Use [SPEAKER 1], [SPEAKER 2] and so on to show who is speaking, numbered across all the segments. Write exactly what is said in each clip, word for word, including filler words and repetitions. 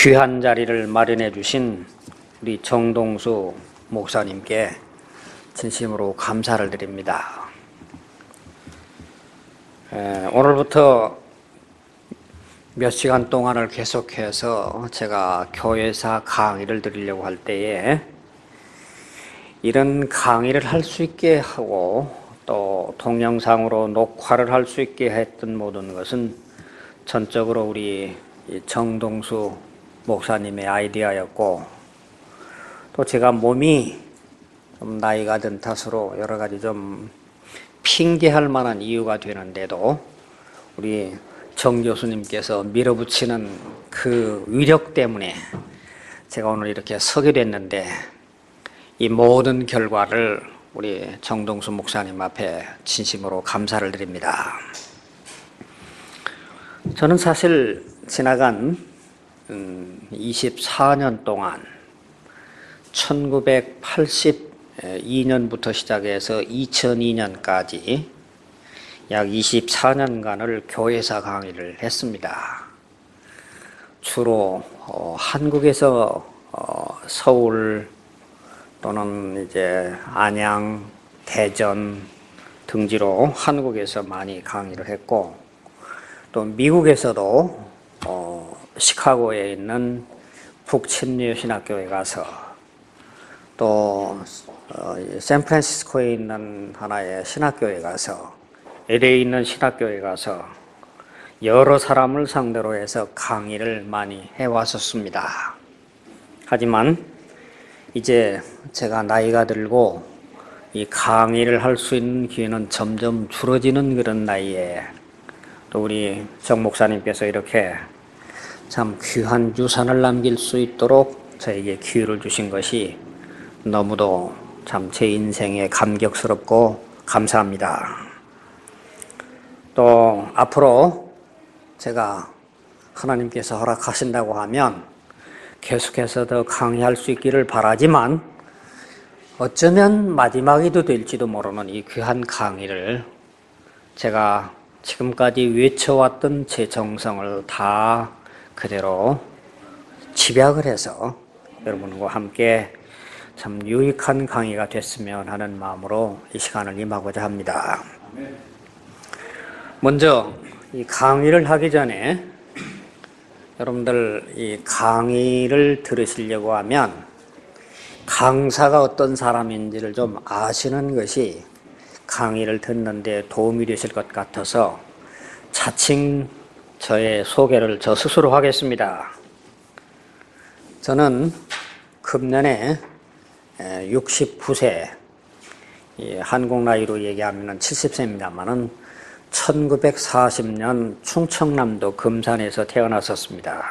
[SPEAKER 1] 귀한 자리를 마련해 주신 우리 정동수 목사님께 진심으로 감사를 드립니다. 에, 오늘부터 몇 시간 동안을 계속해서 제가 교회사 강의를 드리려고 할 때에 이런 강의를 할 수 있게 하고 또 동영상으로 녹화를 할 수 있게 했던 모든 것은 전적으로 우리 정동수 목사님의 아이디어였고, 또 제가 몸이 좀 나이가 든 탓으로 여러 가지 좀 핑계할 만한 이유가 되는데도 우리 정 교수님께서 밀어붙이는 그 위력 때문에 제가 오늘 이렇게 서게 됐는데, 이 모든 결과를 우리 정동수 목사님 앞에 진심으로 감사를 드립니다. 저는 사실 지나간 이십사 년 동안 천구백팔십이 년부터 시작해서 이천이 년까지 약 이십사 년간을 교회사 강의를 했습니다. 주로 어, 한국에서 어, 서울 또는 이제 안양, 대전 등지로 한국에서 많이 강의를 했고, 또 미국에서도 어, 시카고에 있는 북침례 신학교에 가서, 또 어, 샌프란시스코에 있는 하나의 신학교에 가서, 엘에이에 있는 신학교에 가서 여러 사람을 상대로 해서 강의를 많이 해왔었습니다. 하지만 이제 제가 나이가 들고 이 강의를 할 수 있는 기회는 점점 줄어지는 그런 나이에, 또 우리 정 목사님께서 이렇게 참 귀한 유산을 남길 수 있도록 저에게 기회를 주신 것이 너무도 참 제 인생에 감격스럽고 감사합니다. 또 앞으로 제가 하나님께서 허락하신다고 하면 계속해서 더 강의할 수 있기를 바라지만, 어쩌면 마지막이도 될지도 모르는 이 귀한 강의를 제가 지금까지 외쳐왔던 제 정성을 다 그대로 집약을 해서 여러분과 함께 참 유익한 강의가 됐으면 하는 마음으로 이 시간을 임하고자 합니다. 먼저 이 강의를 하기 전에 여러분들 이 강의를 들으시려고 하면 강사가 어떤 사람인지를 좀 아시는 것이 강의를 듣는데 도움이 되실 것 같아서 자칭 저의 소개를 저 스스로 하겠습니다. 저는 금년에 육십구 세, 한국 나이로 얘기하면 칠십 세입니다만은 천구백사십 년 충청남도 금산에서 태어났었습니다.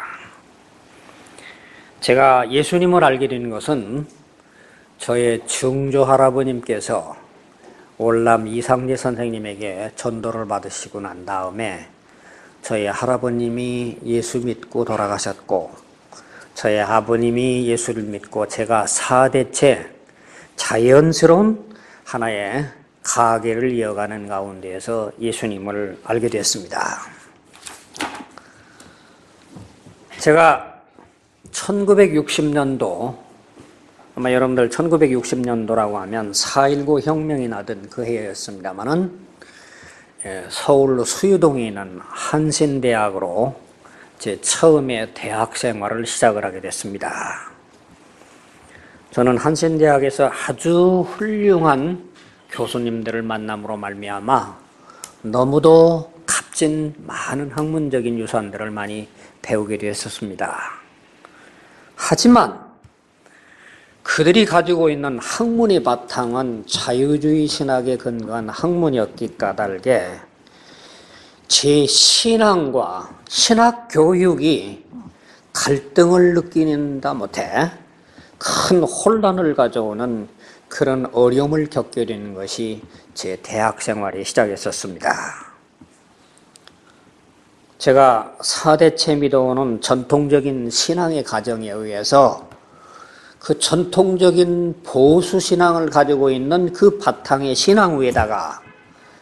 [SPEAKER 1] 제가 예수님을 알게 된 것은 저의 증조 할아버님께서 월남 이상재 선생님에게 전도를 받으시고 난 다음에 저희 할아버님이 예수 믿고 돌아가셨고, 저희 아버님이 예수를 믿고 제가 사 대째 자연스러운 하나의 가계를 이어가는 가운데에서 예수님을 알게 됐습니다. 제가 천구백육십 년도, 아마 여러분들 천구백육십 년도라고 하면 사 일구 혁명이 나던 그 해였습니다만은 서울 수유동에 있는 한신대학으로 제 처음에 대학 생활을 시작을 하게 됐습니다. 저는 한신대학에서 아주 훌륭한 교수님들을 만남으로 말미암아 너무도 값진 많은 학문적인 유산들을 많이 배우게 되었습니다. 하지만 그들이 가지고 있는 학문의 바탕은 자유주의 신학에 근거한 학문이었기 까닭에 제 신앙과 신학 교육이 갈등을 느끼는다 못해 큰 혼란을 가져오는 그런 어려움을 겪게 되는 것이 제 대학 생활이 시작했었습니다. 제가 사 대째 믿어오는 전통적인 신앙의 가정에 의해서 그 전통적인 보수 신앙을 가지고 있는 그 바탕의 신앙 위에다가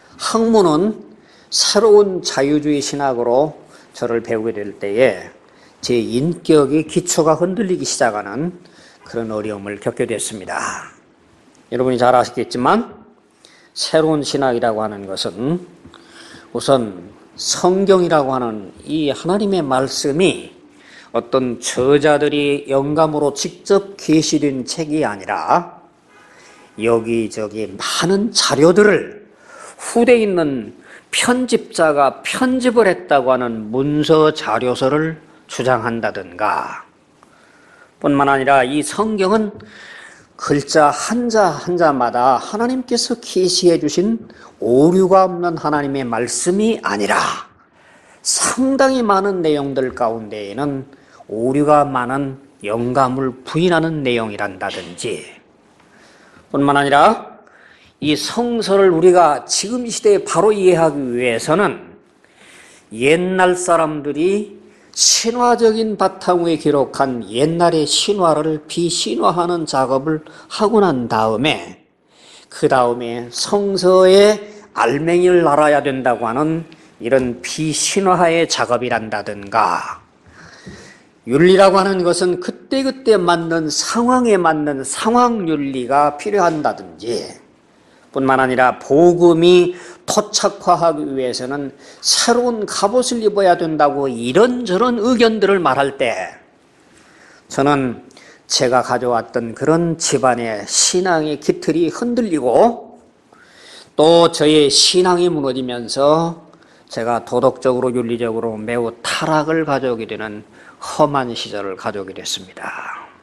[SPEAKER 1] 학문은 새로운 자유주의 신학으로 저를 배우게 될 때에 제 인격의 기초가 흔들리기 시작하는 그런 어려움을 겪게 됐습니다. 여러분이 잘 아시겠지만 새로운 신학이라고 하는 것은 우선 성경이라고 하는 이 하나님의 말씀이 어떤 저자들이 영감으로 직접 계시된 책이 아니라 여기저기 많은 자료들을 후대에 있는 편집자가 편집을 했다고 하는 문서 자료서를 주장한다든가, 뿐만 아니라 이 성경은 글자 한자 한자마다 하나님께서 계시해 주신 오류가 없는 하나님의 말씀이 아니라 상당히 많은 내용들 가운데에는 오류가 많은 영감을 부인하는 내용이란다든지, 뿐만 아니라 이 성서를 우리가 지금 이 시대에 바로 이해하기 위해서는 옛날 사람들이 신화적인 바탕 위에 기록한 옛날의 신화를 비신화하는 작업을 하고 난 다음에 그 다음에 성서의 알맹이를 알아야 된다고 하는 이런 비신화의 작업이란다든가, 윤리라고 하는 것은 그때그때 맞는 상황에 맞는 상황윤리가 필요한다든지, 뿐만 아니라 복음이 토착화하기 위해서는 새로운 갑옷을 입어야 된다고 이런저런 의견들을 말할 때 저는 제가 가져왔던 그런 집안의 신앙의 기틀이 흔들리고 또 저의 신앙이 무너지면서 제가 도덕적으로 윤리적으로 매우 타락을 가져오게 되는 험한 시절을 가져오게 됐습니다.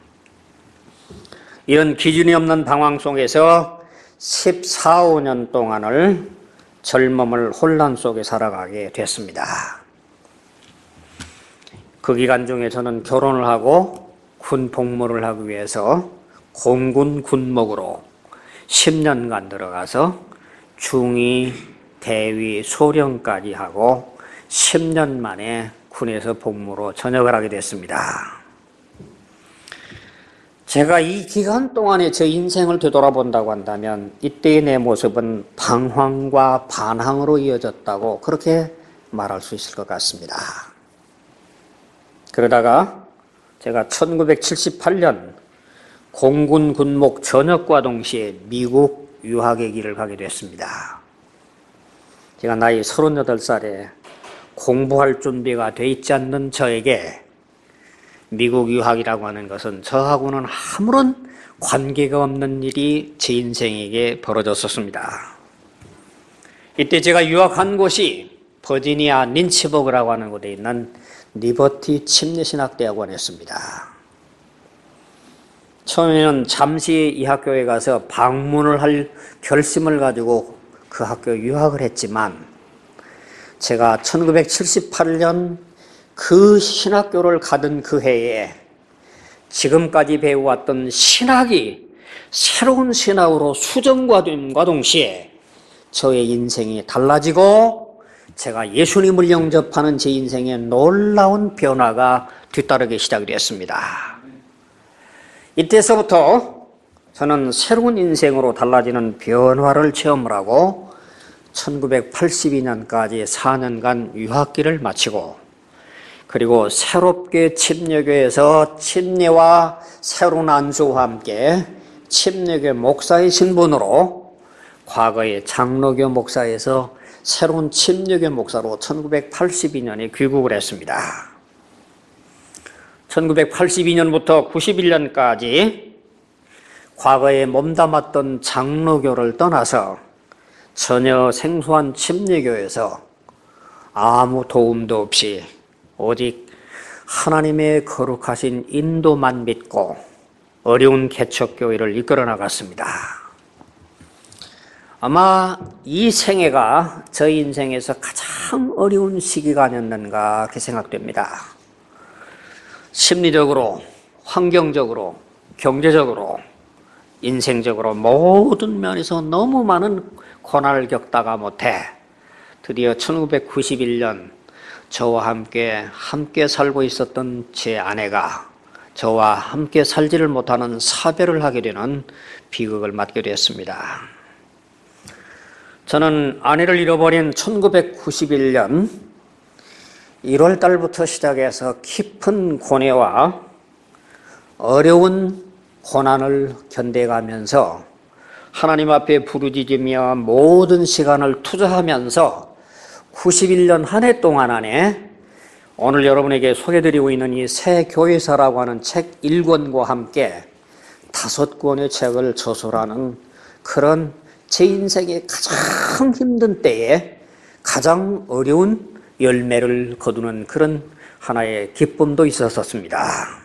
[SPEAKER 1] 이런 기준이 없는 방황 속에서 십사, 오 년 동안을 젊음을 혼란 속에 살아가게 됐습니다. 그 기간 중에 저는 결혼을 하고 군 복무를 하기 위해서 공군 군목으로 십 년간 들어가서 중위, 대위, 소령까지 하고 십 년 만에 군에서 복무로 전역을 하게 됐습니다. 제가 이 기간 동안에 제 인생을 되돌아본다고 한다면 이때의 내 모습은 방황과 반항으로 이어졌다고 그렇게 말할 수 있을 것 같습니다. 그러다가 제가 천구백칠십팔 년 공군 군목 전역과 동시에 미국 유학의 길을 가게 됐습니다. 제가 나이 서른여덟 살에 공부할 준비가 돼 있지 않는 저에게 미국 유학이라고 하는 것은 저하고는 아무런 관계가 없는 일이 제 인생에게 벌어졌었습니다. 이때 제가 유학한 곳이 버지니아 린치버그라고 하는 곳에 있는 리버티 침례신학대학원이었습니다. 처음에는 잠시 이 학교에 가서 방문을 할 결심을 가지고 그 학교에 유학을 했지만 제가 천구백칠십팔 년 그 신학교를 가던 그 해에 지금까지 배워왔던 신학이 새로운 신학으로 수정과됨과 동시에 저의 인생이 달라지고 제가 예수님을 영접하는 제 인생에 놀라운 변화가 뒤따르기 시작이 됐습니다. 이때서부터 저는 새로운 인생으로 달라지는 변화를 체험을 하고 천구백팔십이 년까지 사 년간 유학기를 마치고 그리고 새롭게 침례교에서 침례와 새로운 안수와 함께 침례교 목사의 신분으로 과거의 장로교 목사에서 새로운 침례교 목사로 천구백팔십이 년에 귀국을 했습니다. 천구백팔십이 년부터 구십일 년까지 과거에 몸담았던 장로교를 떠나서 전혀 생소한 침례교에서 아무 도움도 없이 오직 하나님의 거룩하신 인도만 믿고 어려운 개척교회를 이끌어 나갔습니다. 아마 이 생애가 저희 인생에서 가장 어려운 시기가 아니었는가 그렇게 생각됩니다. 심리적으로, 환경적으로, 경제적으로, 인생적으로 모든 면에서 너무 많은 고난을 겪다가 못해 드디어 천구백구십일 년 저와 함께 함께 살고 있었던 제 아내가 저와 함께 살지를 못하는 사별을 하게 되는 비극을 맞게 되었습니다. 저는 아내를 잃어버린 천구백구십일 년 일월 달부터 시작해서 깊은 고뇌와 어려운 고난을 견뎌가면서 하나님 앞에 부르짖으며 모든 시간을 투자하면서 구십일 년 한 해 동안 안에 오늘 여러분에게 소개드리고 있는 이 새 교회사라고 하는 책 일 권과 함께 다섯 권의 책을 저술하는 그런 제 인생의 가장 힘든 때에 가장 어려운 열매를 거두는 그런 하나의 기쁨도 있었습니다.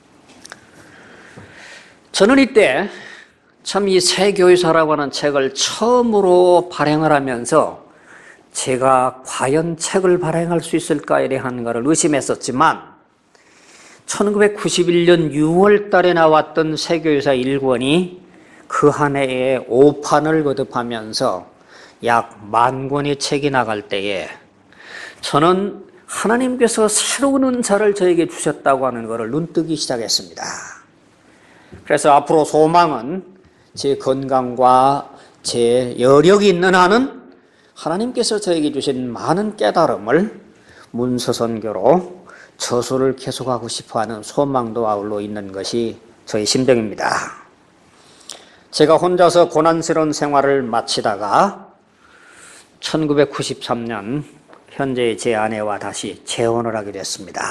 [SPEAKER 1] 저는 이때 참 이 새 교회사라고 하는 책을 처음으로 발행을 하면서 제가 과연 책을 발행할 수 있을까에 대한 것을 의심했었지만 천구백구십일 년 유월 달에 나왔던 새 교회사 일 권이 그 한 해에 오 판을 거듭하면서 약 만 권의 책이 나갈 때에 저는 하나님께서 새로운 은사를 저에게 주셨다고 하는 것을 눈뜨기 시작했습니다. 그래서 앞으로 소망은 제 건강과 제 여력이 있는 한은 하나님께서 저에게 주신 많은 깨달음을 문서선교로 저술을 계속하고 싶어하는 소망도 아울러 있는 것이 저의 심정입니다. 제가 혼자서 고난스러운 생활을 마치다가 천구백구십삼 년 현재 제 아내와 다시 재혼을 하게 됐습니다.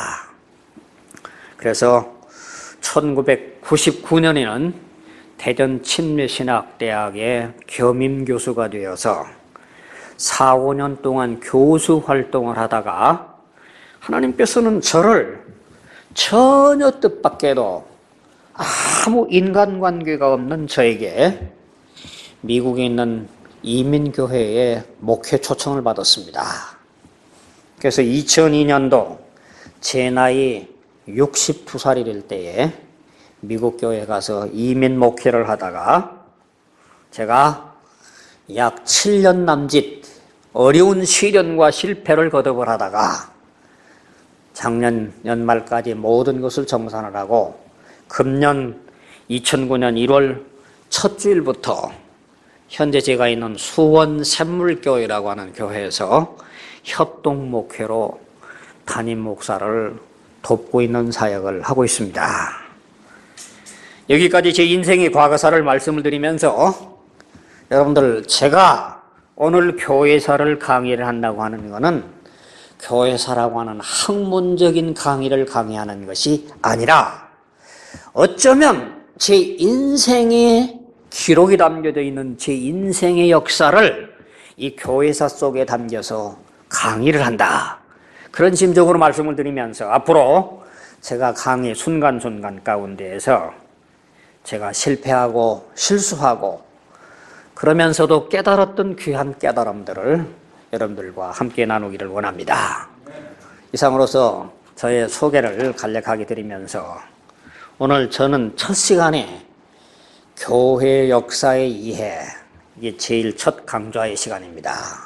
[SPEAKER 1] 그래서 천구백구십구 년에는 대전 침례신학대학의 겸임교수가 되어서 사, 오 년 동안 교수 활동을 하다가 하나님께서는 저를 전혀 뜻밖에도 아무 인간관계가 없는 저에게 미국에 있는 이민교회에 목회 초청을 받았습니다. 그래서 이천이 년도 제 나이 육십두 살이 될 때에 미국 교회에 가서 이민 목회를 하다가 제가 약 칠 년 남짓 어려운 시련과 실패를 거듭을 하다가 작년 연말까지 모든 것을 정산을 하고 금년 이천구 년 일월 첫 주일부터 현재 제가 있는 수원 샘물교회라고 하는 교회에서 협동 목회로 담임 목사를 돕고 있는 사역을 하고 있습니다. 여기까지 제 인생의 과거사를 말씀을 드리면서 여러분들 제가 오늘 교회사를 강의를 한다고 하는 것은 교회사라고 하는 학문적인 강의를 강의하는 것이 아니라 어쩌면 제 인생의 기록이 담겨져 있는 제 인생의 역사를 이 교회사 속에 담겨서 강의를 한다. 그런 심정으로 말씀을 드리면서 앞으로 제가 강의 순간순간 가운데에서 제가 실패하고 실수하고 그러면서도 깨달았던 귀한 깨달음들을 여러분들과 함께 나누기를 원합니다. 이상으로서 저의 소개를 간략하게 드리면서 오늘 저는 첫 시간에 교회 역사의 이해, 이게 제일 첫 강좌의 시간입니다.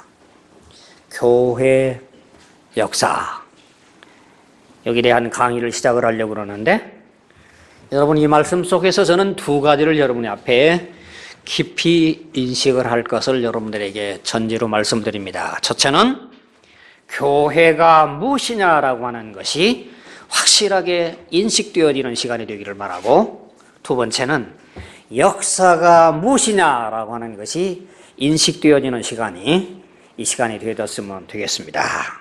[SPEAKER 1] 교회 역사, 여기에 대한 강의를 시작을 하려고 그러는데 여러분 이 말씀 속에서 저는 두 가지를 여러분의 앞에 깊이 인식을 할 것을 여러분들에게 전제로 말씀드립니다. 첫째는 교회가 무엇이냐라고 하는 것이 확실하게 인식되어지는 시간이 되기를 바라고, 두 번째는 역사가 무엇이냐라고 하는 것이 인식되어지는 시간이 이 시간이 되었으면 되겠습니다.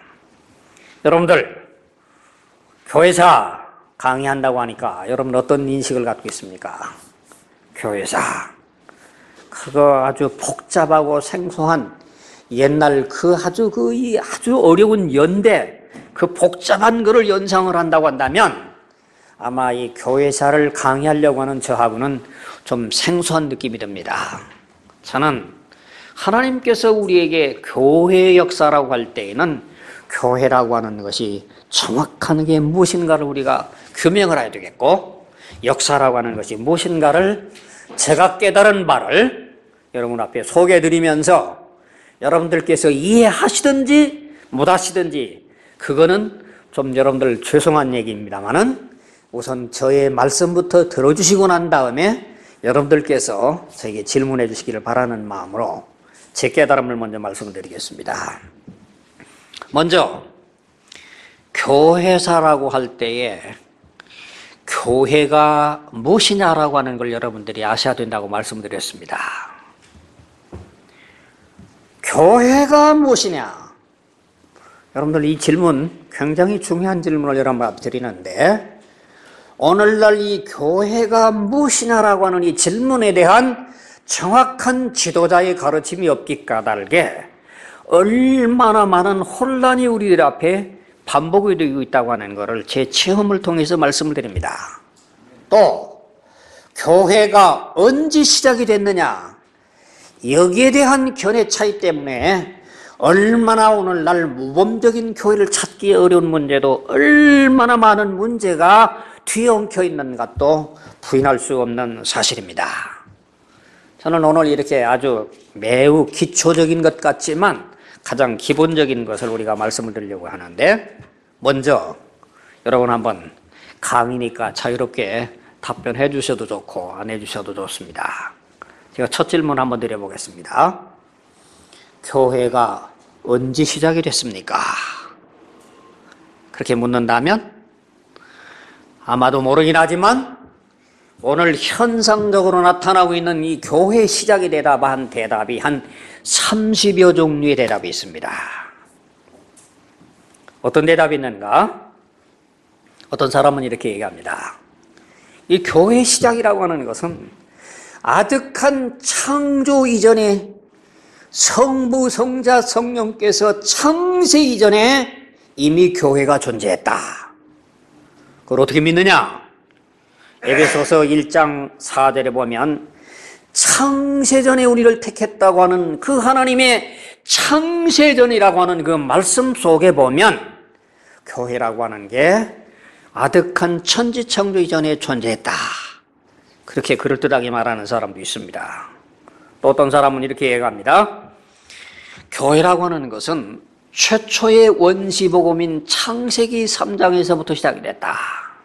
[SPEAKER 1] 여러분들 교회사 강의한다고 하니까 여러분 어떤 인식을 갖고 있습니까? 교회사 그거 아주 복잡하고 생소한 옛날 그 아주 그 이 아주 어려운 연대 그 복잡한 거를 연상을 한다고 한다면 아마 이 교회사를 강의하려고 하는 저하고는 좀 생소한 느낌이 듭니다. 저는 하나님께서 우리에게 교회의 역사라고 할 때에는 교회라고 하는 것이 정확한 게 무엇인가를 우리가 규명을 해야 되겠고, 역사라고 하는 것이 무엇인가를 제가 깨달은 바를 여러분 앞에 소개해드리면서 여러분들께서 이해하시든지 못하시든지 그거는 좀 여러분들 죄송한 얘기입니다만은 우선 저의 말씀부터 들어주시고 난 다음에 여러분들께서 저에게 질문해 주시기를 바라는 마음으로 제 깨달음을 먼저 말씀드리겠습니다. 먼저 교회사라고 할 때에 교회가 무엇이냐라고 하는 걸 여러분들이 아셔야 된다고 말씀드렸습니다. 교회가 무엇이냐? 여러분들 이 질문 굉장히 중요한 질문을 여러분한테 드리는데, 오늘날 이 교회가 무엇이냐라고 하는 이 질문에 대한 정확한 지도자의 가르침이 없기 까닭에 얼마나 많은 혼란이 우리들 앞에 반복이 되고 있다고 하는 것을 제 체험을 통해서 말씀을 드립니다. 또 교회가 언제 시작이 됐느냐, 여기에 대한 견해 차이 때문에 얼마나 오늘날 모범적인 교회를 찾기 어려운 문제도 얼마나 많은 문제가 뒤에 엉켜 있는 것도 부인할 수 없는 사실입니다. 저는 오늘 이렇게 아주 매우 기초적인 것 같지만 가장 기본적인 것을 우리가 말씀을 드리려고 하는데, 먼저 여러분 한번 강의니까 자유롭게 답변해 주셔도 좋고 안 해 주셔도 좋습니다. 제가 첫 질문 한번 드려보겠습니다. 교회가 언제 시작이 됐습니까? 그렇게 묻는다면 아마도 모르긴 하지만 오늘 현상적으로 나타나고 있는 이 교회 시작이 대답한 대답이 한 삼십여 종류의 대답이 있습니다. 어떤 대답이 있는가? 어떤 사람은 이렇게 얘기합니다. 이 교회 시작이라고 하는 것은 아득한 창조 이전에 성부, 성자, 성령께서 창세 이전에 이미 교회가 존재했다. 그걸 어떻게 믿느냐? 에베소서 일 장 사 절에 보면 창세전에 우리를 택했다고 하는 그 하나님의 창세전이라고 하는 그 말씀 속에 보면 교회라고 하는 게 아득한 천지창조 이전에 존재했다. 그렇게 그럴듯하게 말하는 사람도 있습니다. 또 어떤 사람은 이렇게 얘기합니다. 교회라고 하는 것은 최초의 원시복음인 창세기 삼 장에서부터 시작이 됐다.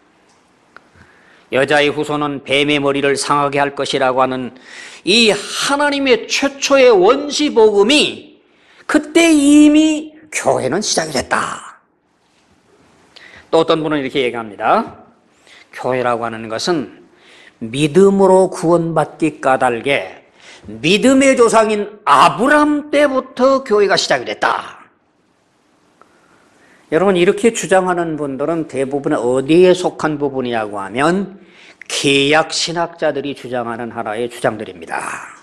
[SPEAKER 1] 여자의 후손은 뱀의 머리를 상하게 할 것이라고 하는 이 하나님의 최초의 원시복음이 그때 이미 교회는 시작이 됐다. 또 어떤 분은 이렇게 얘기합니다. 교회라고 하는 것은 믿음으로 구원받기 까닭에 믿음의 조상인 아브람 때부터 교회가 시작이 됐다. 여러분, 이렇게 주장하는 분들은 대부분 어디에 속한 부분이냐고 하면 개약 신학자들이 주장하는 하나의 주장들입니다.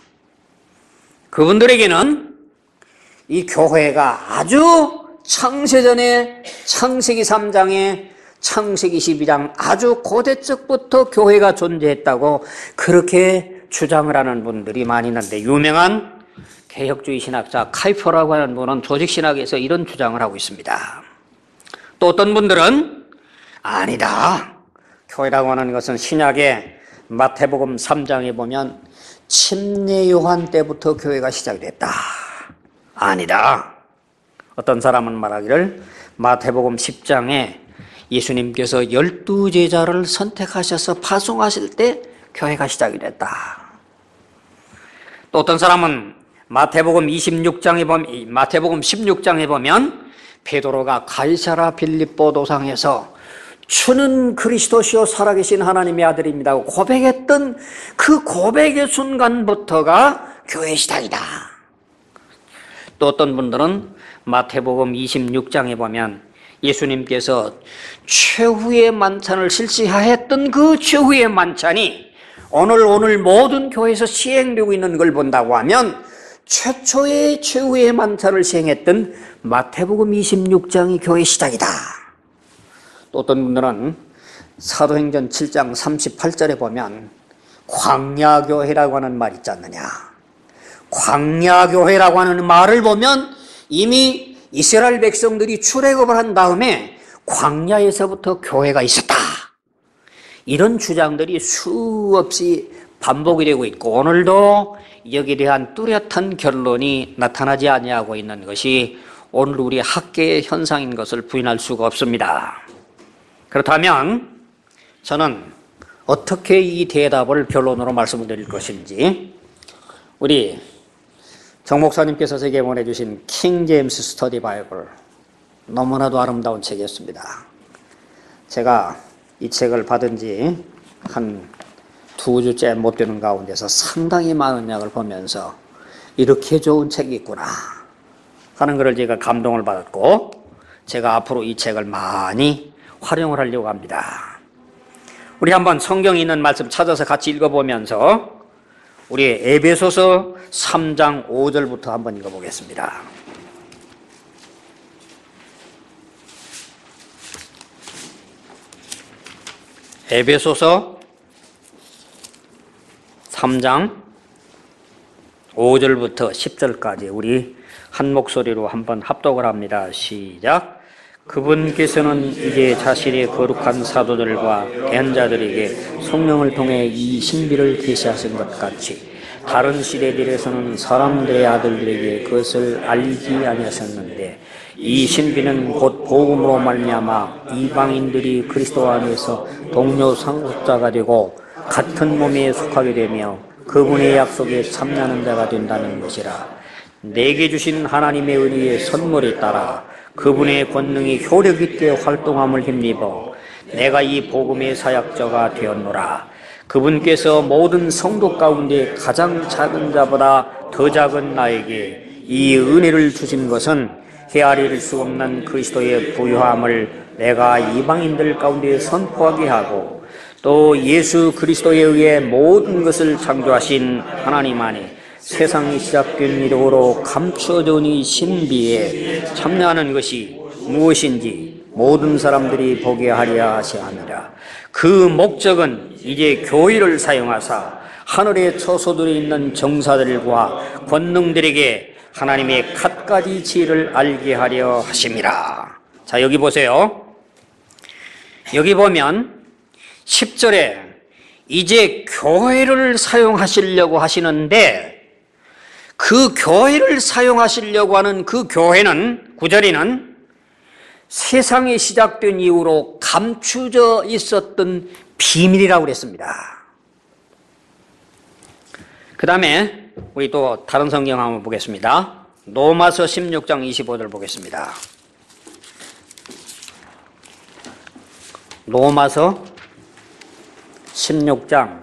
[SPEAKER 1] 그분들에게는 이 교회가 아주 창세전에 창세기 삼 장에 창세기 십이 장 아주 고대적부터 교회가 존재했다고 그렇게 주장을 하는 분들이 많이 있는데, 유명한 개혁주의 신학자 카이퍼라고 하는 분은 조직신학에서 이런 주장을 하고 있습니다. 또 어떤 분들은 아니다, 교회라고 하는 것은 신약의 마태복음 삼 장에 보면 침례 요한 때부터 교회가 시작이 됐다. 아니다. 어떤 사람은 말하기를 마태복음 십 장에 예수님께서 열두 제자를 선택하셔서 파송하실 때 교회가 시작이 됐다. 또 어떤 사람은 마태복음 이십육 장에 보면, 마태복음 십육 장에 보면 베드로가 가이사라 빌립보 도상에서 주는 그리스도시요 살아계신 하나님의 아들입니다 하고 고백했던 그 고백의 순간부터가 교회의 시작이다. 또 어떤 분들은 마태복음 이십육 장에 보면 예수님께서 최후의 만찬을 실시하였던 그 최후의 만찬이 오늘 오늘 모든 교회에서 시행되고 있는 걸 본다고 하면 최초의 최후의 만찬을 시행했던 마태복음 이십육 장이 교회의 시작이다. 또 어떤 분들은 사도행전 칠 장 삼십팔 절에 보면 광야교회라고 하는 말이 있지 않느냐. 광야교회라고 하는 말을 보면 이미 이스라엘 백성들이 출애굽을 한 다음에 광야에서부터 교회가 있었다. 이런 주장들이 수없이 반복이 되고 있고 오늘도 여기에 대한 뚜렷한 결론이 나타나지 아니하고 있는 것이 오늘 우리 학계의 현상인 것을 부인할 수가 없습니다. 그렇다면 저는 어떻게 이 대답을 변론으로 말씀을 드릴 것인지 우리 정 목사님께서 제게 보내주신 킹 제임스 스터디 바이블 너무나도 아름다운 책이었습니다. 제가 이 책을 받은 지 한 두 주째 못 되는 가운데서 상당히 많은 약을 보면서 이렇게 좋은 책이 있구나 하는 것을 제가 감동을 받았고, 제가 앞으로 이 책을 많이 활용을 하려고 합니다. 우리 한번 성경에 있는 말씀 찾아서 같이 읽어보면서 우리 에베소서 삼 장 오 절부터 한번 읽어보겠습니다. 에베소서 삼 장 오 절부터 십 절까지 우리 한 목소리로 한번 합독을 합니다. 시작. 그분께서는 이제 자신의 거룩한 사도들과 대언자들에게 성령을 통해 이 신비를 계시하신 것 같이 다른 시대들에서는 사람들의 아들들에게 그것을 알리지 아니하셨는데, 이 신비는 곧 복음으로 말미암아 이방인들이 그리스도 안에서 동료 상속자가 되고 같은 몸에 속하게 되며 그분의 약속에 참여하는 자가 된다는 것이라. 내게 주신 하나님의 은혜의 선물에 따라 그분의 권능이 효력 있게 활동함을 힘입어 내가 이 복음의 사역자가 되었노라. 그분께서 모든 성도 가운데 가장 작은 자보다 더 작은 나에게 이 은혜를 주신 것은 헤아릴 수 없는 그리스도의 부유함을 내가 이방인들 가운데 선포하게 하고, 또 예수 그리스도에 의해 모든 것을 창조하신 하나님 안에 세상이 시작된 이후로 감추어진 이 신비에 참여하는 것이 무엇인지 모든 사람들이 보게 하려 하시느니라. 그 목적은 이제 교회를 사용하사 하늘의 처소들에 있는 정사들과 권능들에게 하나님의 갖가지 지혜를 알게 하려 하심이라. 자, 여기 보세요. 여기 보면 십 절에 이제 교회를 사용하시려고 하시는데, 그 교회를 사용하시려고 하는 그 교회는 구 절에는 세상이 시작된 이후로 감추져 있었던 비밀이라고 그랬습니다. 그 다음에 우리 또 다른 성경 한번 보겠습니다. 로마서 십육 장 이십오 절 보겠습니다. 로마서 십육 장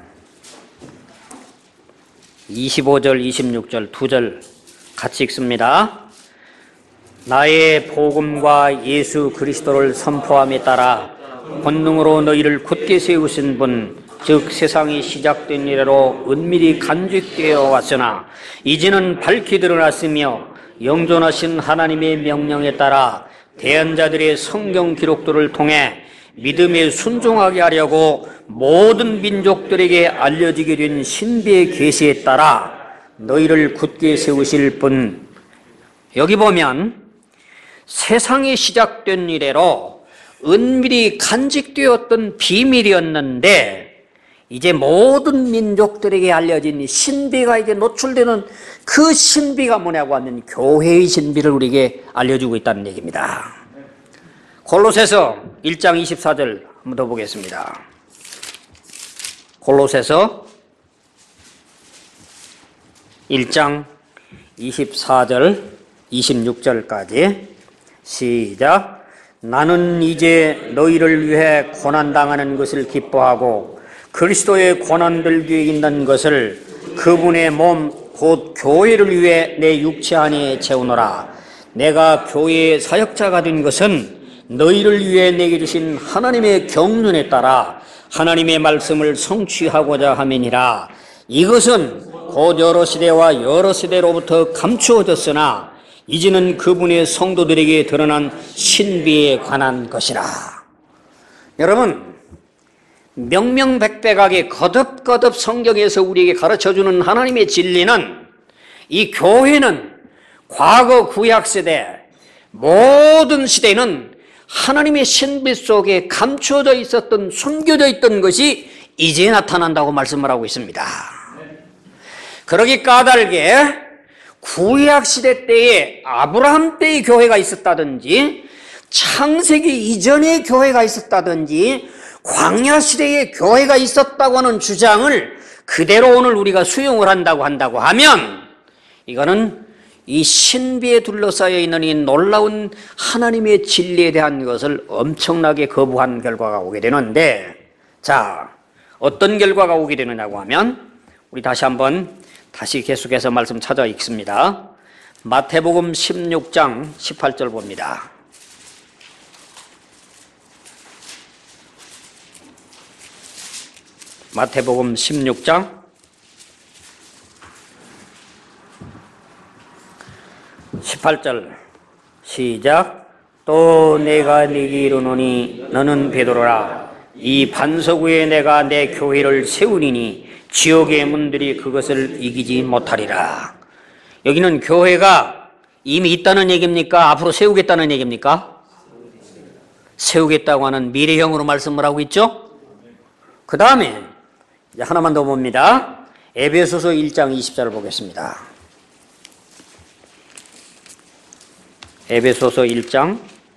[SPEAKER 1] 이십오 절 이십육 절 두 절 같이 읽습니다. 나의 복음과 예수 그리스도를 선포함에 따라 권능으로 너희를 굳게 세우신 분, 즉 세상이 시작된 이래로 은밀히 간직되어 왔으나 이제는 밝히 드러났으며 영존하신 하나님의 명령에 따라 대언자들의 성경 기록들을 통해 믿음에 순종하게 하려고 모든 민족들에게 알려지게 된 신비의 계시에 따라 너희를 굳게 세우실 분. 여기 보면 세상이 시작된 이래로 은밀히 간직되었던 비밀이었는데 이제 모든 민족들에게 알려진 신비가 이제 노출되는 그 신비가 뭐냐고 하면 교회의 신비를 우리에게 알려주고 있다는 얘기입니다. 골로새서 일 장 이십사 절 한번 더 보겠습니다. 골로새서 일 장 이십사 절 이십육 절까지 시작. 나는 이제 너희를 위해 고난당하는 것을 기뻐하고 그리스도의 고난들기에 있는 것을 그분의 몸 곧 교회를 위해 내 육체 안에 채우노라. 내가 교회의 사역자가 된 것은 너희를 위해 내게 주신 하나님의 경륜에 따라 하나님의 말씀을 성취하고자 함이니라. 이것은 곧 여러 시대와 여러 세대로부터 감추어졌으나 이제는 그분의 성도들에게 드러난 신비에 관한 것이라. 여러분, 명명백백하게 거듭거듭 성경에서 우리에게 가르쳐주는 하나님의 진리는, 이 교회는 과거 구약세대 모든 시대는 하나님의 신비 속에 감추어져 있었던, 숨겨져 있던 것이 이제 나타난다고 말씀을 하고 있습니다. 그러기 까닭에 구약시대 때에 아브라함 때의 교회가 있었다든지 창세기 이전의 교회가 있었다든지 광야시대에 교회가 있었다고 하는 주장을 그대로 오늘 우리가 수용을 한다고 한다고 하면 이거는 이 신비에 둘러싸여 있는 이 놀라운 하나님의 진리에 대한 것을 엄청나게 거부한 결과가 오게 되는데, 자, 어떤 결과가 오게 되느냐고 하면, 우리 다시 한번 다시 계속해서 말씀 찾아 읽습니다. 마태복음 십육 장 십팔 절 봅니다. 마태복음 십육 장 십팔 절 시작. 또 내가 네게 이르노니 너는 베드로라. 이 반석 위에 내가 내 교회를 세우리니 지옥의 문들이 그것을 이기지 못하리라. 여기는 교회가 이미 있다는 얘기입니까? 앞으로 세우겠다는 얘기입니까? 세우겠다고 하는 미래형으로 말씀을 하고 있죠. 그 다음에 이제 하나만 더 봅니다. 에베소서 일 장 이십 절을 보겠습니다. 에베소서 일 장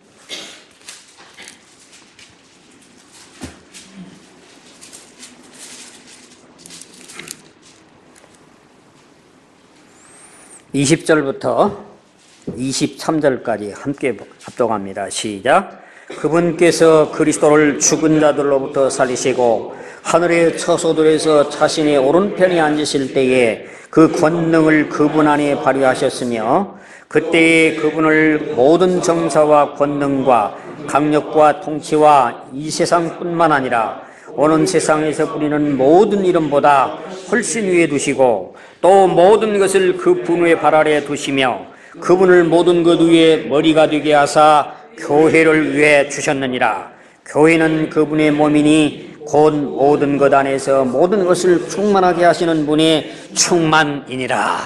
[SPEAKER 1] 이십 절부터 이십삼 절까지 함께 합독합니다. 시작. 그분께서 그리스도를 죽은 자들로부터 살리시고 하늘의 처소들에서 자신의 오른편에 앉으실 때에 그 권능을 그분 안에 발휘하셨으며 그때에 그분을 모든 정사와 권능과 강력과 통치와 이 세상뿐만 아니라 오는 세상에서 뿌리는 모든 이름보다 훨씬 위에 두시고 또 모든 것을 그 분의 발 아래 두시며 그분을 모든 것 위에 머리가 되게 하사 교회를 위해 주셨느니라. 교회는 그분의 몸이니 곧 모든 것 안에서 모든 것을 충만하게 하시는 분의 충만이니라.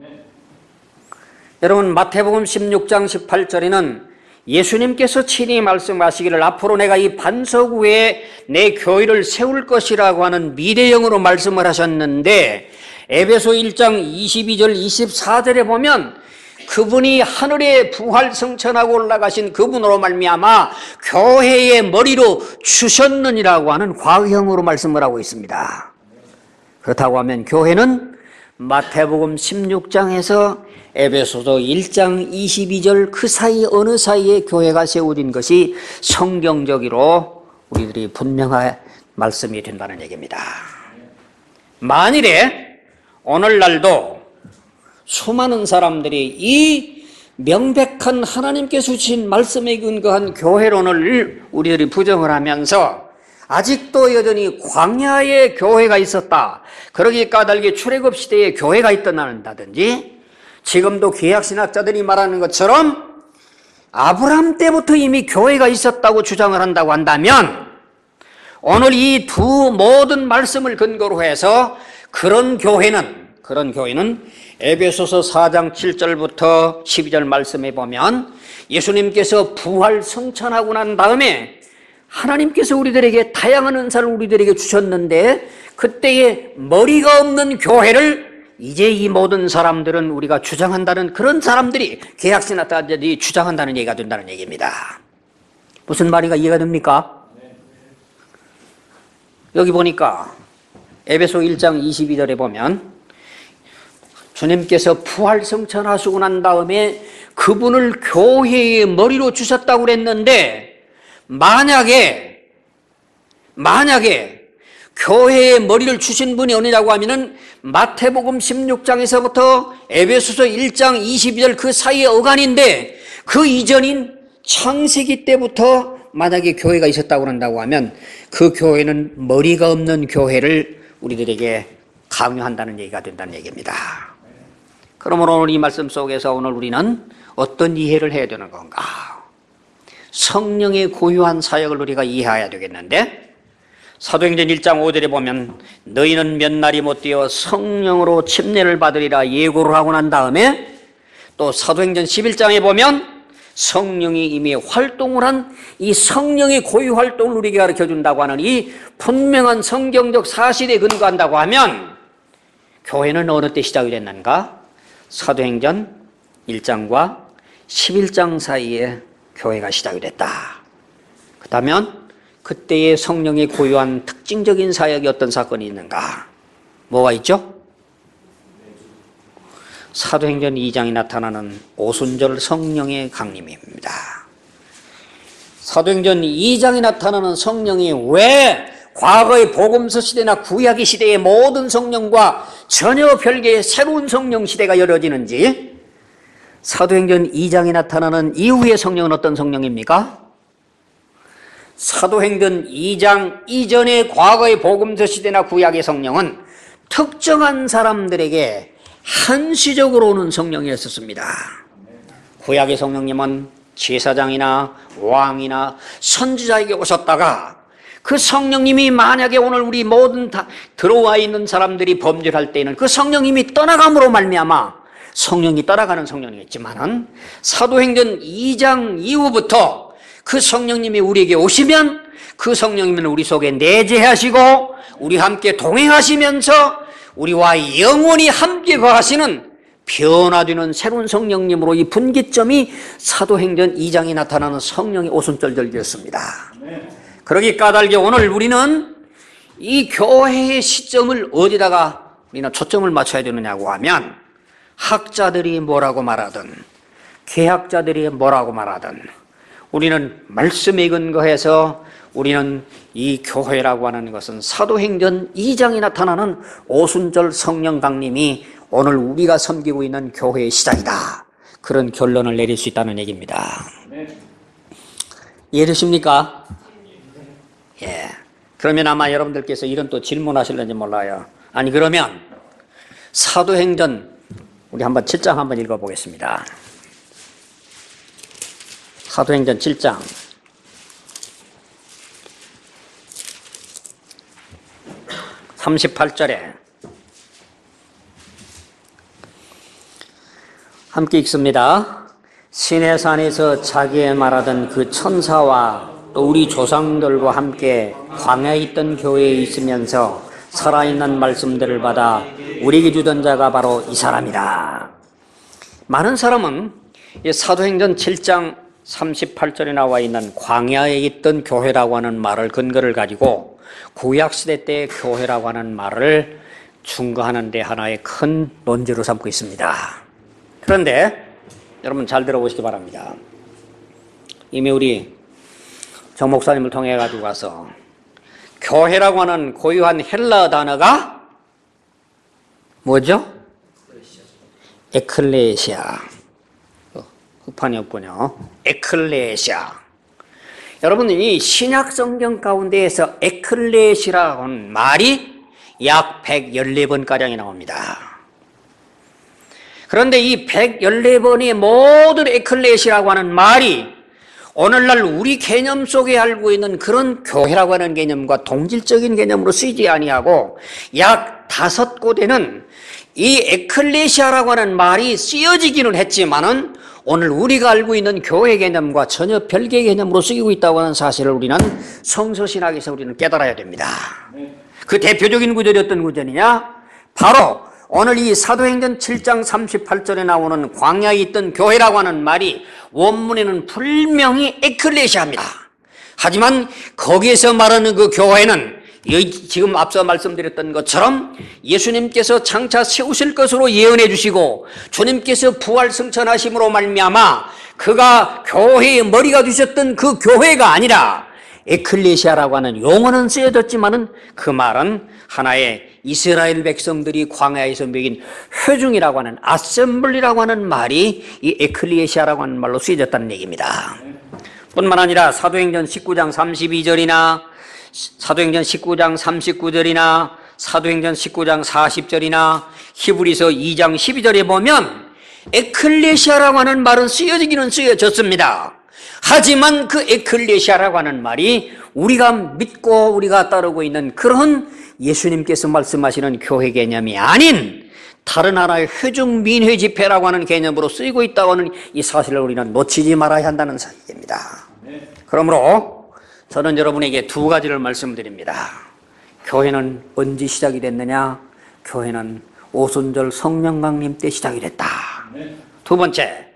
[SPEAKER 1] 여러분, 마태복음 십육 장 십팔 절에는 예수님께서 친히 말씀하시기를 앞으로 내가 이 반석 위에 내 교회를 세울 것이라고 하는 미래형으로 말씀을 하셨는데, 에베소 일 장 이십이 절 이십사 절에 보면 그분이 하늘에 부활 승천하고 올라가신 그분으로 말미암아 교회의 머리로 주셨느니라고 하는 과거형으로 말씀을 하고 있습니다. 그렇다고 하면 교회는 마태복음 십육 장에서 에베소서 일 장 이십이 절 그 사이 어느 사이에 교회가 세워진 것이 성경적으로 우리들이 분명한 말씀이 된다는 얘기입니다. 만일에 오늘날도 수많은 사람들이 이 명백한 하나님께서 주신 말씀에 근거한 교회론을 우리들이 부정을 하면서 아직도 여전히 광야에 교회가 있었다, 그러기 까닭에 출애굽 시대에 교회가 있다든지, 지금도 구약신학자들이 말하는 것처럼 아브라함 때부터 이미 교회가 있었다고 주장을 한다고 한다면, 오늘 이 두 모든 말씀을 근거로 해서 그런 교회는 그런 교회는 에베소서 사 장 칠 절부터 십이 절 말씀에 보면 예수님께서 부활 승천하고 난 다음에 하나님께서 우리들에게 다양한 은사를 우리들에게 주셨는데 그때에 머리가 없는 교회를 이제 이 모든 사람들은 우리가 주장한다는, 그런 사람들이 개혁신학자들이 주장한다는 얘기가 된다는 얘기입니다. 무슨 말이가 이해가 됩니까? 여기 보니까 에베소 일 장 이십이 절에 보면 주님께서 부활 승천하시고 난 다음에 그분을 교회의 머리로 주셨다고 그랬는데, 만약에 만약에 교회의 머리를 주신 분이 어느냐고 하면은 마태복음 십육 장에서부터 에베소서 일 장 이십이 절 그 사이의 어간인데, 그 이전인 창세기 때부터 만약에 교회가 있었다고 한다고 하면 그 교회는 머리가 없는 교회를 우리들에게 강요한다는 얘기가 된다는 얘기입니다. 그러므로 오늘 이 말씀 속에서 오늘 우리는 어떤 이해를 해야 되는 건가? 성령의 고유한 사역을 우리가 이해해야 되겠는데, 사도행전 일 장 오 절에 보면 너희는 몇 날이 못 되어 성령으로 침례를 받으리라 예고를 하고 난 다음에, 또 사도행전 십일 장에 보면 성령이 이미 활동을 한 이 성령의 고유 활동을 우리에게 가르쳐준다고 하는 이 분명한 성경적 사실에 근거한다고 하면, 교회는 어느 때 시작이 됐는가? 사도행전 일 장과 십일 장 사이에 교회가 시작이 됐다. 그렇다면 그때의 성령의 고유한 특징적인 사역이 어떤 사건이 있는가? 뭐가 있죠? 사도행전 이 장에 나타나는 오순절 성령의 강림입니다. 사도행전 이 장에 나타나는 성령이 왜 과거의 복음서 시대나 구약의 시대의 모든 성령과 전혀 별개의 새로운 성령 시대가 열어지는지, 사도행전 이 장에 나타나는 이후의 성령은 어떤 성령입니까? 사도행전 이 장 이전의 과거의 복음서 시대나 구약의 성령은 특정한 사람들에게 한시적으로 오는 성령이었습니다. 구약의 성령님은 제사장이나 왕이나 선지자에게 오셨다가 그 성령님이 만약에 오늘 우리 모든 다 들어와 있는 사람들이 범죄할 때는 그 성령님이 떠나감으로 말미암아 성령이 떠나가는 성령이겠지만은, 사도행전 이 장 이후부터 그 성령님이 우리에게 오시면 그 성령님은 우리 속에 내재하시고 우리 함께 동행하시면서 우리와 영원히 함께 거하시는 변화되는 새로운 성령님으로 이 분기점이 사도행전 이 장에 나타나는 성령의 오순절절이었습니다. 그러기 까닭에 오늘 우리는 이 교회의 시점을 어디다가 우리는 초점을 맞춰야 되느냐고 하면, 학자들이 뭐라고 말하든 개학자들이 뭐라고 말하든 우리는 말씀에 근거해서 우리는 이 교회라고 하는 것은 사도행전 이 장에 나타나는 오순절 성령 강림이 오늘 우리가 섬기고 있는 교회의 시작이다, 그런 결론을 내릴 수 있다는 얘기입니다. 이해되십니까? 예. 그러면 아마 여러분들께서 이런 또 질문하실는지 몰라요. 아니 그러면 사도행전 우리 한번 칠 장 한번 읽어보겠습니다. 사도행전 칠 장 삼십팔 절에 함께 읽습니다. 시내산에서 자기의 말하던 그 천사와 또 우리 조상들과 함께 광야에 있던 교회에 있으면서 살아있는 말씀들을 받아 우리에게 주던 자가 바로 이 사람이다. 많은 사람은 사도행전 칠 장 삼십팔 절에 나와 있는 광야에 있던 교회라고 하는 말을 근거를 가지고 구약시대 때 교회라고 하는 말을 중거하는 데 하나의 큰 논제로 삼고 있습니다. 그런데 여러분 잘 들어보시기 바랍니다. 이미 우리 정 목사님을 통해 가지고 가서 교회라고 하는 고유한 헬라 단어가 뭐죠? 에클레시아. 흑판이 없군요. 에클레시아. 여러분, 이 신약 성경 가운데에서 에클레시아라고 하는 말이 약 백십사 번가량이 나옵니다. 그런데 이 백십사 번의 모든 에클레시아라고 하는 말이 오늘날 우리 개념 속에 알고 있는 그런 교회라고 하는 개념과 동질적인 개념으로 쓰이지 아니하고 약 다섯 곳에는 이 에클레시아라고 하는 말이 쓰여지기는 했지만은 오늘 우리가 알고 있는 교회 개념과 전혀 별개의 개념으로 쓰이고 있다고 하는 사실을 우리는 성서신학에서 우리는 깨달아야 됩니다. 그 대표적인 구절이 어떤 구절이냐? 바로 오늘 이 사도행전 칠 장 삼십팔 절에 나오는 광야에 있던 교회라고 하는 말이 원문에는 분명히 에클레시아입니다. 하지만 거기에서 말하는 그 교회는 지금 앞서 말씀드렸던 것처럼 예수님께서 장차 세우실 것으로 예언해 주시고 주님께서 부활 승천하심으로 말미암아 그가 교회의 머리가 되셨던 그 교회가 아니라 에클레시아라고 하는 용어는 쓰여졌지만은 그 말은 하나의 이스라엘 백성들이 광야에서 먹인 회중이라고 하는 아셈블리라고 하는 말이 이 에클레시아라고 하는 말로 쓰여졌다는 얘기입니다. 뿐만 아니라 사도행전 십구 장 삼십이 절이나 사도행전 십구 장 삼십구 절이나 사도행전 십구 장 사십 절이나 히브리서 이 장 십이 절에 보면 에클레시아라고 하는 말은 쓰여지기는 쓰여졌습니다. 하지만 그 에클레시아라고 하는 말이 우리가 믿고 우리가 따르고 있는 그런 예수님께서 말씀하시는 교회 개념이 아닌 다른 하나의 회중 민회 집회라고 하는 개념으로 쓰이고 있다고 하는 이 사실을 우리는 놓치지 말아야 한다는 사실입니다. 그러므로 저는 여러분에게 두 가지를 말씀드립니다. 교회는 언제 시작이 됐느냐? 교회는 오순절 성령 강림 때 시작이 됐다. 두 번째,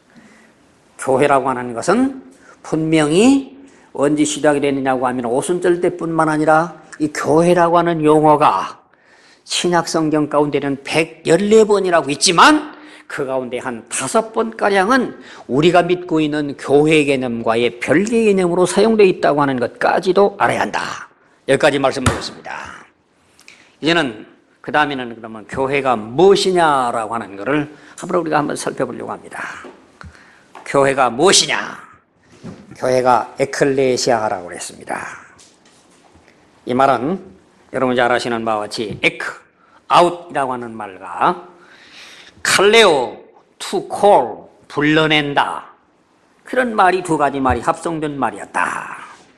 [SPEAKER 1] 교회라고 하는 것은 분명히 언제 시작이 됐느냐고 하면 오순절 때뿐만 아니라 이 교회라고 하는 용어가 신약 성경 가운데는 백십사 번이라고 있지만 그 가운데 한 다섯 번가량은 우리가 믿고 있는 교회 개념과의 별개 개념으로 사용되어 있다고 하는 것까지도 알아야 한다. 여기까지 말씀드렸습니다. 이제는 그 다음에는 그러면 교회가 무엇이냐라고 하는 것을 한번 우리가 한번 살펴보려고 합니다. 교회가 무엇이냐? 교회가 에클레시아라고 그랬습니다. 이 말은 여러분 잘 아시는 바와 같이 에크, 아웃이라고 하는 말과 칼레오, 투 콜, 불러낸다. 그런 말이 두 가지 말이 합성된 말이었다.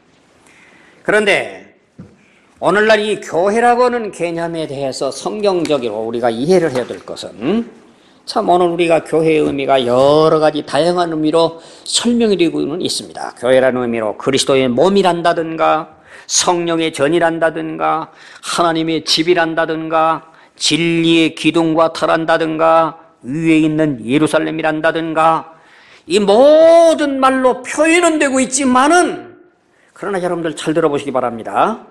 [SPEAKER 1] 그런데 오늘날 이 교회라고 하는 개념에 대해서 성경적으로 우리가 이해를 해야 될 것은 참 오늘 우리가 교회의 의미가 여러 가지 다양한 의미로 설명이 되고는 있습니다. 교회라는 의미로 그리스도의 몸이란다든가 성령의 전이란다든가 하나님의 집이란다든가 진리의 기둥과 터란다든가 위에 있는 예루살렘이란다든가 이 모든 말로 표현은 되고 있지만은 그러나 여러분들 잘 들어보시기 바랍니다.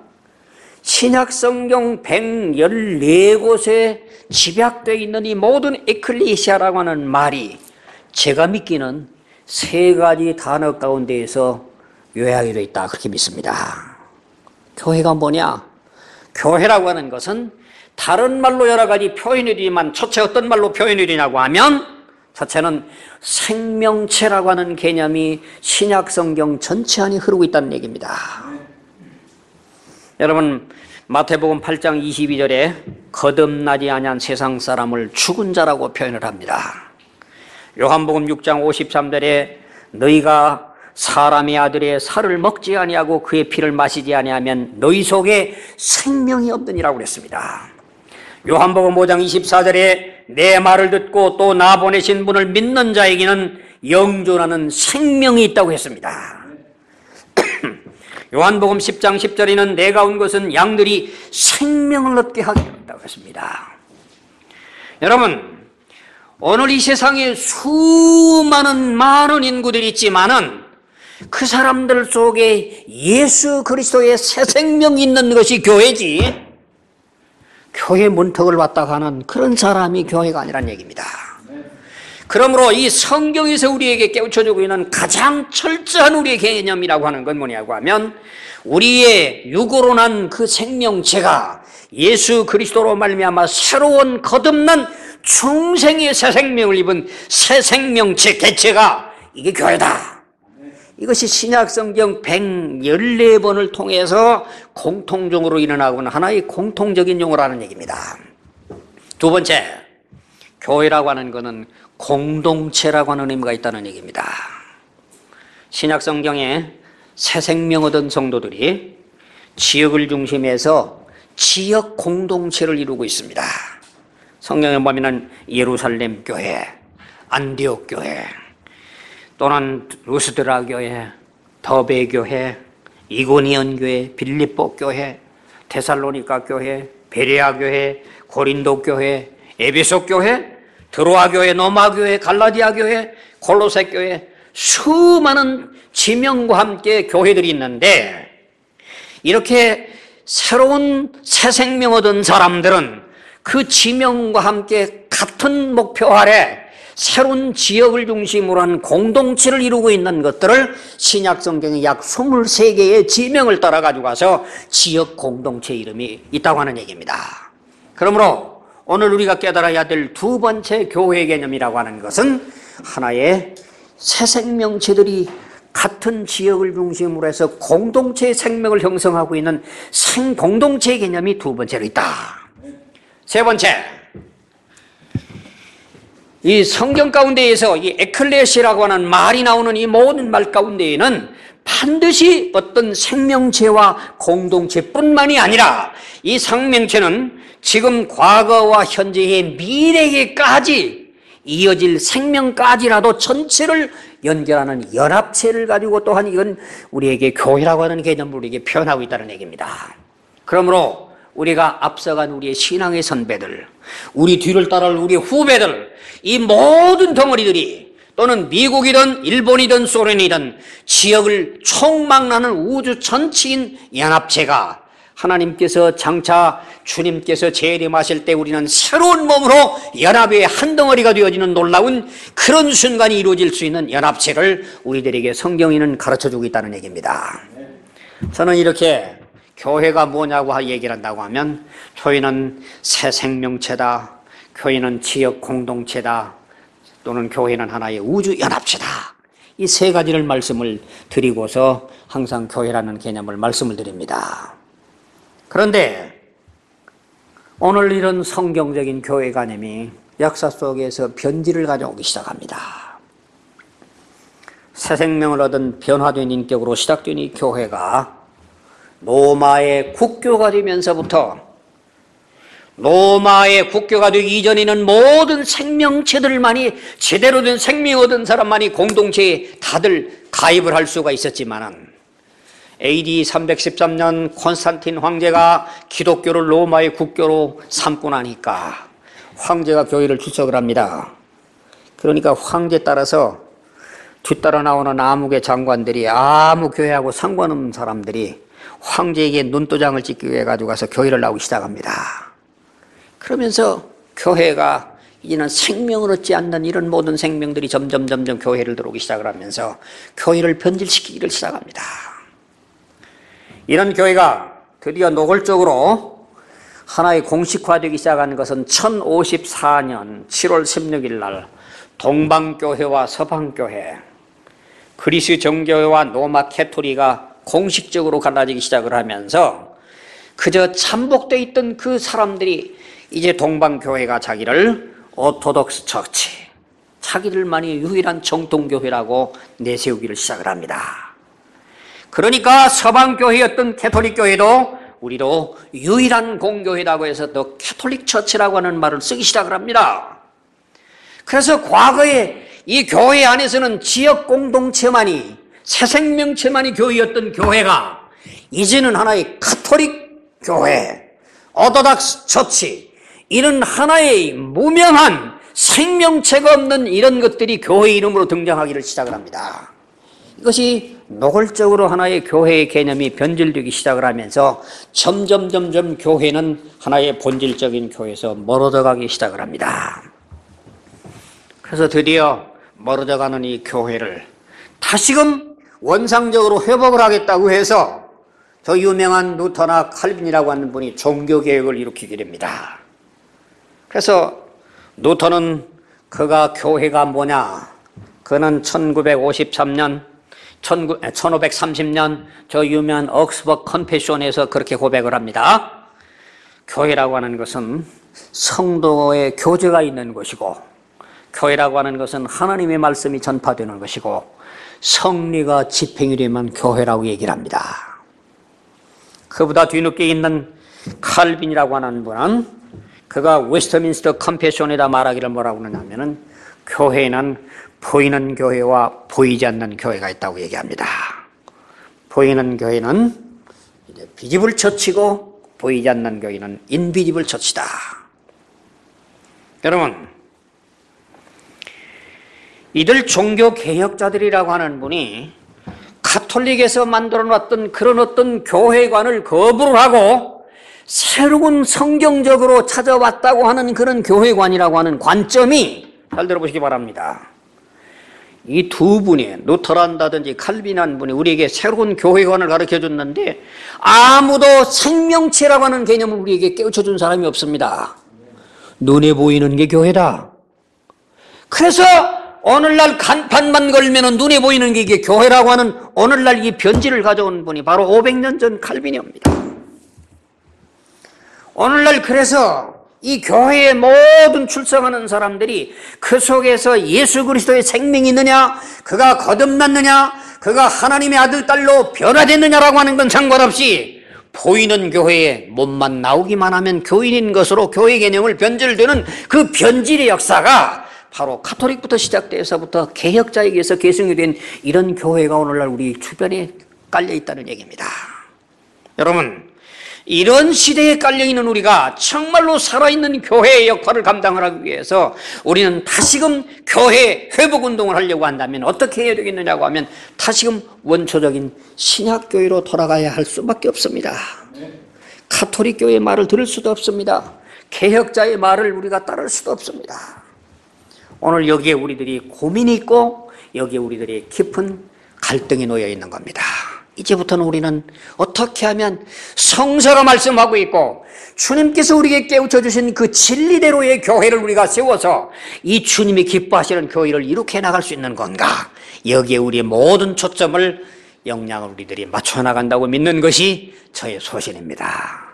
[SPEAKER 1] 신약성경 백십사 곳에 집약되어 있는 이 모든 에클레시아라고 하는 말이 제가 믿기는 세 가지 단어 가운데에서 요약이 되어 있다 그렇게 믿습니다. 교회가 뭐냐? 교회라고 하는 것은 다른 말로 여러 가지 표현이 되지만 첫째 어떤 말로 표현이 되냐고 하면 첫째는 생명체라고 하는 개념이 신약성경 전체 안에 흐르고 있다는 얘기입니다. 여러분 마태복음 팔 장 이십이 절에 거듭나지 아니한 세상 사람을 죽은 자라고 표현을 합니다. 요한복음 육 장 오십삼 절에 너희가 사람의 아들의 살을 먹지 아니하고 그의 피를 마시지 아니하면 너희 속에 생명이 없느니라고 그랬습니다. 요한복음 오 장 이십사 절에 내 말을 듣고 또 나 보내신 분을 믿는 자에게는 영존하는 생명이 있다고 했습니다. 요한복음 십 장 십 절에는 내가 온 것은 양들이 생명을 얻게 하게 된다고 했습니다. 여러분 오늘 이 세상에 수많은 많은 인구들이 있지만은 그 사람들 속에 예수 그리스도의 새 생명이 있는 것이 교회지 교회 문턱을 왔다 가는 그런 사람이 교회가 아니란 얘기입니다. 그러므로 이 성경에서 우리에게 깨우쳐주고 있는 가장 철저한 우리의 개념이라고 하는 건 뭐냐고 하면 우리의 육으로 난 그 생명체가 예수 그리스도로 말미암아 새로운 거듭난 중생의 새 생명을 입은 새 생명체 개체가 이게 교회다. 이것이 신약성경 백십사 번을 통해서 공통적으로 일어나고 있는 하나의 공통적인 용어라는 얘기입니다. 두 번째, 교회라고 하는 것은 공동체라고 하는 의미가 있다는 얘기입니다. 신약성경에 새 생명 얻은 성도들이 지역을 중심해서 지역 공동체를 이루고 있습니다. 성경에 보면 예루살렘 교회, 안디옥 교회, 또는 루스드라 교회, 더베 교회, 이고니온 교회, 빌립보 교회, 데살로니가 교회, 베레아 교회, 고린도 교회, 에베소 교회, 드로아 교회, 노마 교회, 갈라디아 교회, 골로새 교회, 수많은 지명과 함께 교회들이 있는데 이렇게 새로운 새 생명 얻은 사람들은 그 지명과 함께 같은 목표 아래 새로운 지역을 중심으로 한 공동체를 이루고 있는 것들을 신약성경에 약 이십삼 개의 지명을 따라 가지고 가서 지역 공동체 이름이 있다고 하는 얘기입니다. 그러므로 오늘 우리가 깨달아야 될 두 번째 교회 개념이라고 하는 것은 하나의 새 생명체들이 같은 지역을 중심으로 해서 공동체의 생명을 형성하고 있는 생공동체 개념이 두 번째로 있다. 세 번째, 이 성경 가운데에서 이 에클레시라고 하는 말이 나오는 이 모든 말 가운데에는 반드시 어떤 생명체와 공동체뿐만이 아니라 이 생명체는 지금 과거와 현재의 미래에까지 이어질 생명까지라도 전체를 연결하는 연합체를 가지고 또한 이건 우리에게 교회라고 하는 개념을 우리에게 표현하고 있다는 얘기입니다. 그러므로 우리가 앞서간 우리의 신앙의 선배들, 우리 뒤를 따라올 우리의 후배들, 이 모든 덩어리들이 또는 미국이든 일본이든 소련이든 지역을 총망라하는 우주 전체인 연합체가 하나님께서 장차 주님께서 재림하실 때 우리는 새로운 몸으로 연합의 한 덩어리가 되어지는 놀라운 그런 순간이 이루어질 수 있는 연합체를 우리들에게 성경에는 가르쳐주고 있다는 얘기입니다. 저는 이렇게 교회가 뭐냐고 얘기를 한다고 하면 교회는 새 생명체다, 교회는 지역 공동체다, 또는 교회는 하나의 우주 연합체다, 이 세 가지를 말씀을 드리고서 항상 교회라는 개념을 말씀을 드립니다. 그런데 오늘 이런 성경적인 교회 관념이 역사 속에서 변질을 가져오기 시작합니다. 새 생명을 얻은 변화된 인격으로 시작된 이 교회가 로마의 국교가 되면서부터, 로마의 국교가 되기 이전에는 모든 생명체들만이, 제대로 된 생명 얻은 사람만이 공동체에 다들 가입을 할 수가 있었지만은 에이디 삼백십삼 년 콘스탄틴 황제가 기독교를 로마의 국교로 삼고 나니까 황제가 교회를 출석을 합니다. 그러니까 황제 따라서 뒤따라 나오는 암흑의 장관들이, 아무 교회하고 상관없는 사람들이 황제에게 눈도장을 찍기 위해 가지고 가서 교회를 나오기 시작합니다. 그러면서 교회가 이제는 생명을 얻지 않는 이런 모든 생명들이 점점 점점 교회를 들어오기 시작을 하면서 교회를 변질시키기를 시작합니다. 이런 교회가 드디어 노골적으로 하나의 공식화되기 시작한 것은 천오십사 년 칠월 십육일 날 동방교회와 서방교회, 그리스 정교회와 로마 캐토리가 공식적으로 갈라지기 시작을 하면서 그저 잠복되어 있던 그 사람들이 이제 동방교회가 자기를 오토독스 처치, 자기들만이 유일한 정통교회라고 내세우기를 시작을 합니다. 그러니까 서방교회였던 캐톨릭교회도 우리도 유일한 공교회라고 해서 더 캐톨릭 처치라고 하는 말을 쓰기 시작을 합니다. 그래서 과거에 이 교회 안에서는 지역 공동체만이, 새 생명체만이 교회였던 교회가 이제는 하나의 카톨릭 교회, 오토독스 처치, 이런 하나의 무명한 생명체가 없는 이런 것들이 교회 이름으로 등장하기를 시작을 합니다. 이것이 노골적으로 하나의 교회의 개념이 변질되기 시작을 하면서 점점 점점 교회는 하나의 본질적인 교회에서 멀어져 가기 시작을 합니다. 그래서 드디어 멀어져 가는 이 교회를 다시금 원상적으로 회복을 하겠다고 해서 저 유명한 루터나 칼빈이라고 하는 분이 종교개혁을 일으키게 됩니다. 그래서 루터는 그가 교회가 뭐냐, 그는 천구백오십삼 년, 천오백삼십 년 저 유명한 옥스퍼드 컨페션에서 그렇게 고백을 합니다. 교회라고 하는 것은 성도의 교제가 있는 것이고, 교회라고 하는 것은 하나님의 말씀이 전파되는 것이고, 성리가 집행이 되면 교회라고 얘기를 합니다. 그보다 뒤늦게 있는 칼빈이라고 하는 분은 그가 웨스트민스터 컨페션에다 말하기를 뭐라고 하냐면은 교회는 보이는 교회와 보이지 않는 교회가 있다고 얘기합니다. 보이는 교회는 이제 비지블 처치고 보이지 않는 교회는 인비지블 처치다. 여러분, 이들 종교 개혁자들이라고 하는 분이 가톨릭에서 만들어 놨던 그런 어떤 교회관을 거부를 하고 새로운 성경적으로 찾아왔다고 하는 그런 교회관이라고 하는 관점이, 잘 들어보시기 바랍니다. 이 두 분이, 루터란다든지 칼빈한 분이 우리에게 새로운 교회관을 가르쳐 줬는데 아무도 생명체라고 하는 개념을 우리에게 깨우쳐 준 사람이 없습니다. 눈에 보이는 게 교회다. 그래서 오늘날 간판만 걸면 눈에 보이는 게 이게 교회라고 하는 오늘날 이 변질을 가져온 분이 바로 오백 년 전 칼빈이옵니다. 오늘날 그래서 이 교회의 모든 출석하는 사람들이 그 속에서 예수 그리스도의 생명이 있느냐, 그가 거듭났느냐, 그가 하나님의 아들, 딸로 변화됐느냐라고 하는 건 상관없이 보이는 교회에 몸만 나오기만 하면 교인인 것으로 교회 개념을 변질되는 그 변질의 역사가 바로 가톨릭부터 시작돼서부터 개혁자에게서 계승이 된 이런 교회가 오늘날 우리 주변에 깔려 있다는 얘기입니다. 여러분, 이런 시대에 깔려있는 우리가 정말로 살아있는 교회의 역할을 감당을 하기 위해서 우리는 다시금 교회 회복운동을 하려고 한다면 어떻게 해야 되겠느냐고 하면 다시금 원초적인 신약교회로 돌아가야 할 수밖에 없습니다. 가톨릭 교회의 말을 들을 수도 없습니다. 개혁자의 말을 우리가 따를 수도 없습니다. 오늘 여기에 우리들이 고민이 있고 여기에 우리들이 깊은 갈등이 놓여 있는 겁니다. 이제부터는 우리는 어떻게 하면 성서가 말씀하고 있고 주님께서 우리에게 깨우쳐 주신 그 진리대로의 교회를 우리가 세워서 이 주님이 기뻐하시는 교회를 이룩해 나갈 수 있는 건가? 여기에 우리의 모든 초점을 역량을 우리들이 맞춰 나간다고 믿는 것이 저의 소신입니다.